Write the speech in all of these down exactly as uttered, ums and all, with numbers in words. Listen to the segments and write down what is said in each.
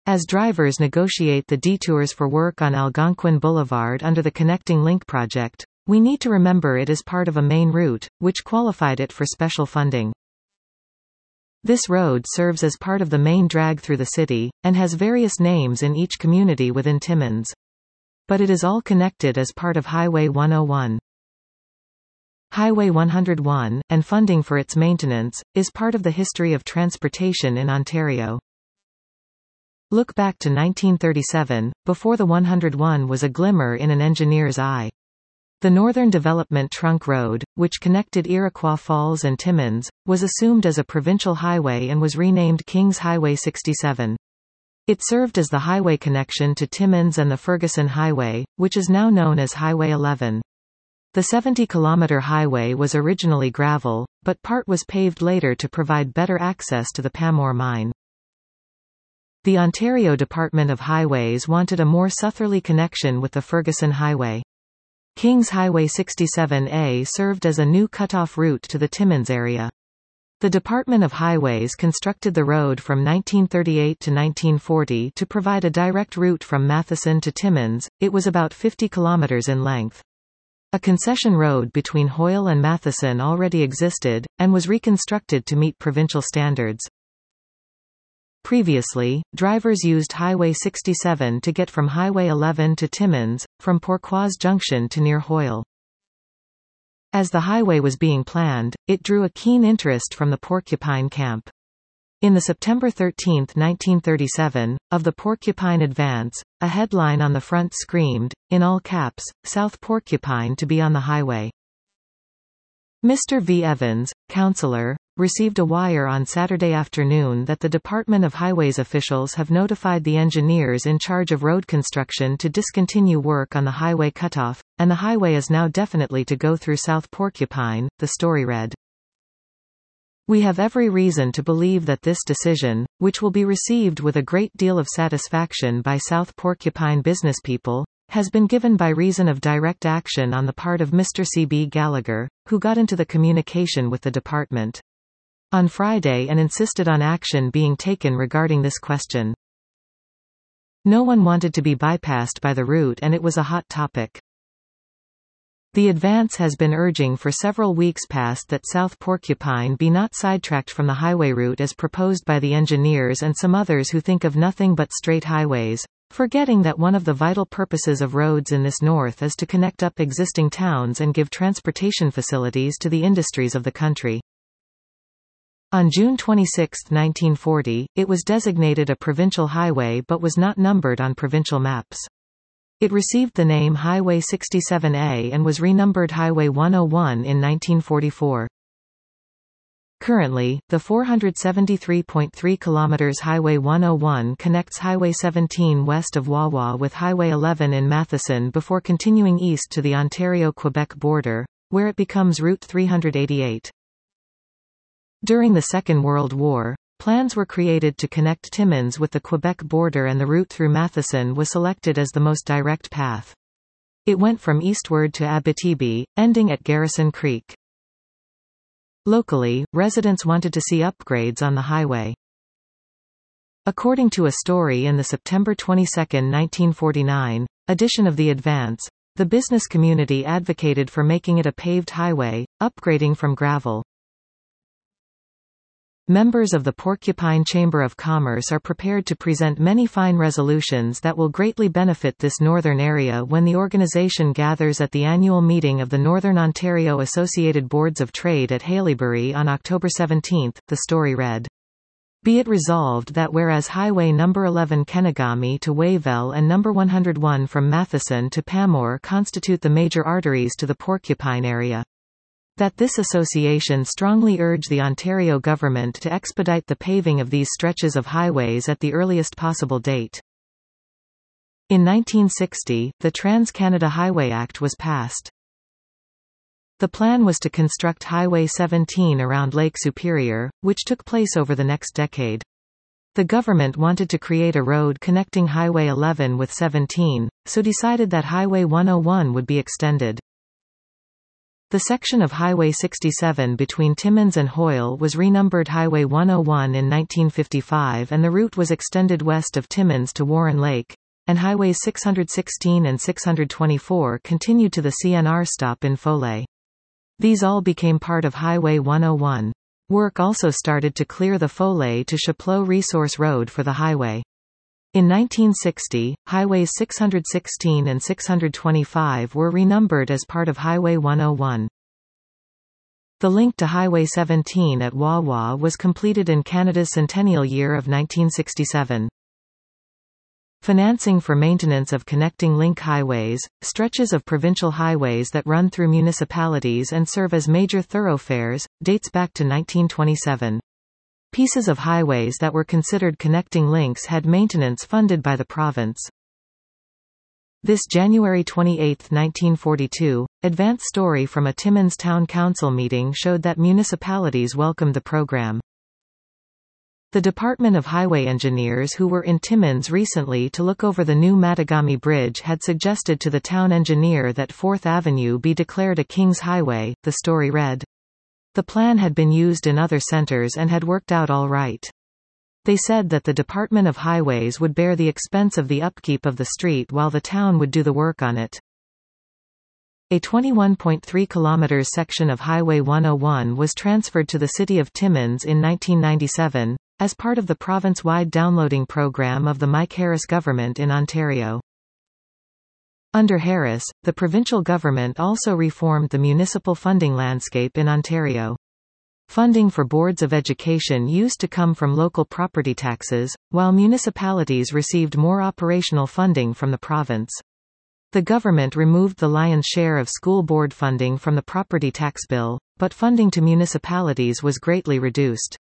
As drivers negotiate the detours for work on Algonquin Boulevard under the Connecting Link project, we need to remember it is part of a main route, which qualified it for special funding. This road serves as part of the main drag through the city, and has various names in each community within Timmins. But it is all connected as part of Highway one oh one. Highway one oh one, and funding for its maintenance, is part of the history of transportation in Ontario. Look back to nineteen thirty-seven, before the one oh one was a glimmer in an engineer's eye. The Northern Development Trunk Road, which connected Iroquois Falls and Timmins, was assumed as a provincial highway and was renamed Kings Highway sixty-seven. It served as the highway connection to Timmins and the Ferguson Highway, which is now known as Highway eleven. The seventy kilometre highway was originally gravel, but part was paved later to provide better access to the Pamour mine. The Ontario Department of Highways wanted a more southerly connection with the Ferguson Highway. Kings Highway sixty-seven A served as a new cutoff route to the Timmins area. The Department of Highways constructed the road from nineteen thirty-eight to nineteen forty to provide a direct route from Matheson to Timmins. It was about fifty kilometers in length. A concession road between Hoyle and Matheson already existed, and was reconstructed to meet provincial standards. Previously, drivers used Highway sixty-seven to get from Highway eleven to Timmins, from Pourquois Junction to near Hoyle. As the highway was being planned, it drew a keen interest from the Porcupine Camp. In the September thirteenth nineteen thirty-seven, of the Porcupine Advance, a headline on the front screamed, in all caps, South Porcupine to be on the highway. Mister V. Evans, councillor, received a wire on Saturday afternoon that the Department of Highways officials have notified the engineers in charge of road construction to discontinue work on the highway cutoff, and the highway is now definitely to go through South Porcupine, the story read. We have every reason to believe that this decision, which will be received with a great deal of satisfaction by South Porcupine businesspeople, has been given by reason of direct action on the part of Mister C B Gallagher, who got into the communication with the department on Friday and insisted on action being taken regarding this question. No one wanted to be bypassed by the route and it was a hot topic. The Advance has been urging for several weeks past that South Porcupine be not sidetracked from the highway route as proposed by the engineers and some others who think of nothing but straight highways, forgetting that one of the vital purposes of roads in this north is to connect up existing towns and give transportation facilities to the industries of the country. On June twenty-sixth nineteen forty, it was designated a provincial highway but was not numbered on provincial maps. It received the name Highway sixty-seven A and was renumbered Highway one oh one in nineteen forty-four. Currently, the four hundred seventy-three point three kilometers Highway one oh one connects Highway seventeen west of Wawa with Highway eleven in Matheson before continuing east to the Ontario-Quebec border, where it becomes Route three hundred eighty-eight. During the Second World War, plans were created to connect Timmins with the Quebec border and the route through Matheson was selected as the most direct path. It went from eastward to Abitibi, ending at Garrison Creek. Locally, residents wanted to see upgrades on the highway. According to a story in the September twenty-second nineteen forty-nine edition of the Advance, the business community advocated for making it a paved highway, upgrading from gravel. Members of the Porcupine Chamber of Commerce are prepared to present many fine resolutions that will greatly benefit this northern area when the organization gathers at the annual meeting of the Northern Ontario Associated Boards of Trade at Haileybury on October seventeenth, the story read. Be it resolved that whereas Highway number eleven Kenegami to Wayville and number one oh one from Matheson to Pamour constitute the major arteries to the Porcupine area, that this association strongly urge the Ontario government to expedite the paving of these stretches of highways at the earliest possible date. In nineteen sixty, the Trans-Canada Highway Act was passed. The plan was to construct Highway seventeen around Lake Superior, which took place over the next decade. The government wanted to create a road connecting Highway eleven with seventeen, so decided that Highway one oh one would be extended. The section of Highway sixty-seven between Timmins and Hoyle was renumbered Highway one oh one in nineteen fifty-five, and the route was extended west of Timmins to Warren Lake, and Highways six hundred sixteen and six hundred twenty-four continued to the C N R stop in Foley. These all became part of Highway one oh one. Work also started to clear the Foley to Chapleau Resource Road for the highway. In nineteen sixty, Highways six hundred sixteen and six hundred twenty-five were renumbered as part of Highway one oh one. The link to Highway seventeen at Wawa was completed in Canada's centennial year of nineteen sixty-seven. Financing for maintenance of connecting link highways, stretches of provincial highways that run through municipalities and serve as major thoroughfares, dates back to nineteen twenty-seven. Pieces of highways that were considered connecting links had maintenance funded by the province. This January twenty-eighth nineteen forty-two, advance story from a Timmins Town Council meeting showed that municipalities welcomed the program. The Department of Highway Engineers who were in Timmins recently to look over the new Mattagami Bridge had suggested to the town engineer that fourth Avenue be declared a King's Highway, the story read. The plan had been used in other centers and had worked out all right. They said that the Department of Highways would bear the expense of the upkeep of the street while the town would do the work on it. A twenty-one point three kilometers section of Highway one oh one was transferred to the city of Timmins in nineteen ninety-seven, as part of the province-wide downloading program of the Mike Harris government in Ontario. Under Harris, the provincial government also reformed the municipal funding landscape in Ontario. Funding for boards of education used to come from local property taxes, while municipalities received more operational funding from the province. The government removed the lion's share of school board funding from the property tax bill, but funding to municipalities was greatly reduced.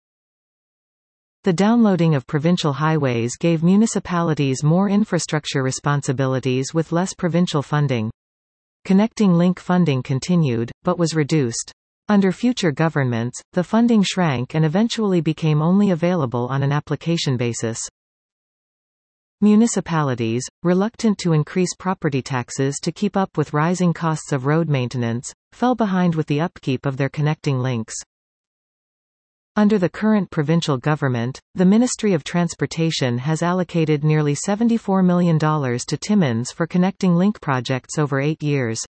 The downloading of provincial highways gave municipalities more infrastructure responsibilities with less provincial funding. Connecting link funding continued, but was reduced. Under future governments, the funding shrank and eventually became only available on an application basis. Municipalities, reluctant to increase property taxes to keep up with rising costs of road maintenance, fell behind with the upkeep of their connecting links. Under the current provincial government, the Ministry of Transportation has allocated nearly seventy-four million dollars to Timmins for connecting link projects over eight years.